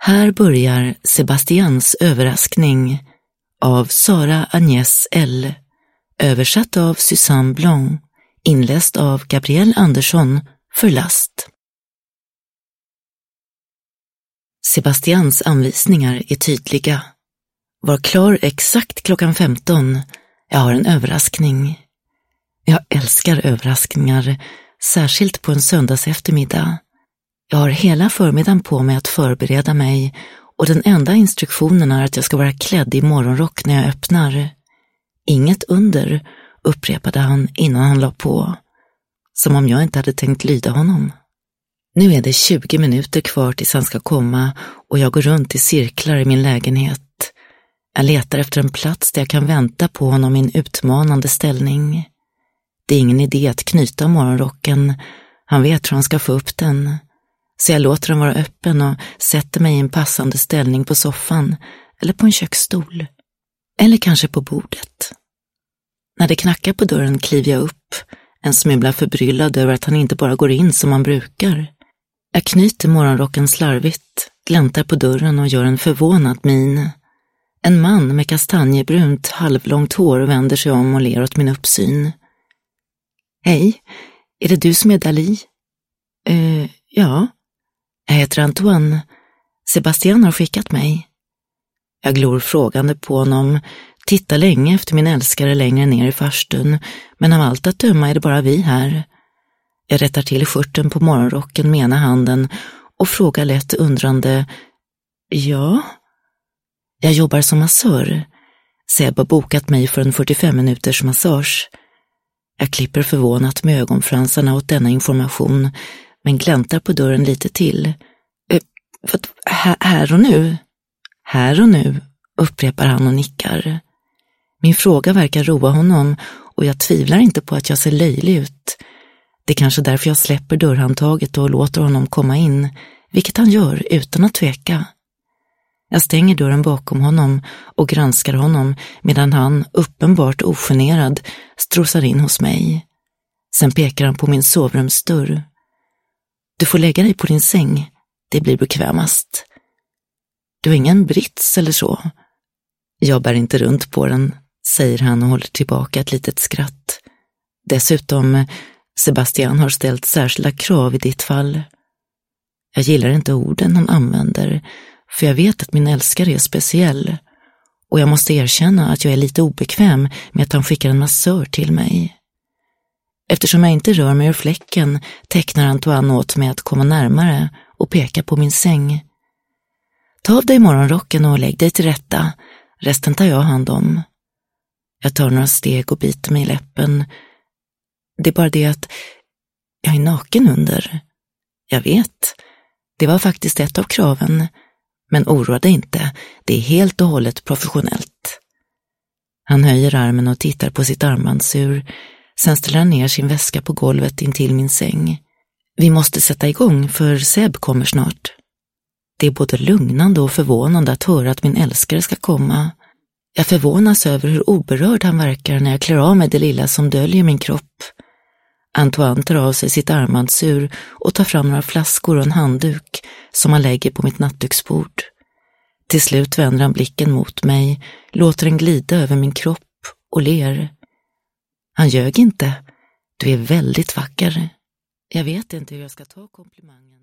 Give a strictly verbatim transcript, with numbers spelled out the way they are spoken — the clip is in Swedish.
Här börjar Sebastians överraskning av Sara Agnès L. Översatt av Susanne Blanc. Inläst av Gabrielle Andersson för Last. Sebastians anvisningar är tydliga. Var klar exakt klockan femton. Jag har en överraskning. Jag älskar överraskningar, särskilt på en söndags eftermiddag. Jag har hela förmiddagen på mig att förbereda mig och den enda instruktionen är att jag ska vara klädd i morgonrock när jag öppnar. Inget under, upprepade han innan han la på. Som om jag inte hade tänkt lyda honom. Nu är det tjugo minuter kvar tills han ska komma och jag går runt i cirklar i min lägenhet. Jag letar efter en plats där jag kan vänta på honom i en utmanande ställning. Det är ingen idé att knyta morgonrocken. Han vet hur han ska få upp den. Så jag låter den vara öppen och sätter mig i en passande ställning på soffan eller på en köksstol. Eller kanske på bordet. När det knackar på dörren kliver jag upp, en smula förbryllad över att han inte bara går in som man brukar. Jag knyter morgonrocken slarvigt, gläntar på dörren och gör en förvånad min. En man med kastanjebrunt, halvlångt hår vänder sig om och ler åt min uppsyn. Hej, är det du som är Dali? Eh, ja. Jag heter Antoine. Sebastian har skickat mig. Jag glor frågande på honom, tittar länge efter min älskare längre ner i farstun, men av allt att döma är det bara vi här. Jag rättar till skjorten på morgonrocken med ena handen och frågar lätt undrande. Ja? Jag jobbar som massör. Seb har bokat mig för en fyrtiofem minuters massage. Jag klipper förvånat med ögonfransarna åt denna information, men gläntar på dörren lite till. Eh, för, här, här och nu? Här och nu, upprepar han och nickar. Min fråga verkar roa honom och jag tvivlar inte på att jag ser löjlig ut. Det är kanske därför jag släpper dörrhandtaget och låter honom komma in, vilket han gör utan att tveka. Jag stänger dörren bakom honom och granskar honom medan han, uppenbart ogenerad, strosar in hos mig. Sen pekar han på min sovrumsdörr. Du får lägga dig på din säng, det blir bekvämast. Du har ingen brits eller så? Jag bär inte runt på den, säger han och håller tillbaka ett litet skratt. Dessutom, Sebastian har ställt särskilda krav i ditt fall. Jag gillar inte orden han använder, för jag vet att min älskare är speciell. Och jag måste erkänna att jag är lite obekväm med att han skickar en massör till mig. Eftersom jag inte rör mig ur fläcken tecknar Antoine åt mig att komma närmare och peka på min säng. Ta av dig morgonrocken och lägg dig till rätta. Resten tar jag hand om. Jag tar några steg och biter mig i läppen. Det är bara det att jag är naken under. Jag vet. Det var faktiskt ett av kraven. Men oroa dig inte. Det är helt och hållet professionellt. Han höjer armen och tittar på sitt armbandsur. Sen ställer han ner sin väska på golvet intill min säng. Vi måste sätta igång för Seb kommer snart. Det är både lugnande och förvånande att höra att min älskare ska komma. Jag förvånas över hur oberörd han verkar när jag klär av mig det lilla som döljer min kropp. Antoine tar av sig sitt armbandsur och tar fram några flaskor och en handduk som han lägger på mitt nattduksbord. Till slut vänder han blicken mot mig, låter den glida över min kropp och ler. Han ljög inte. Du är väldigt vacker. Jag vet inte hur jag ska ta komplimangen.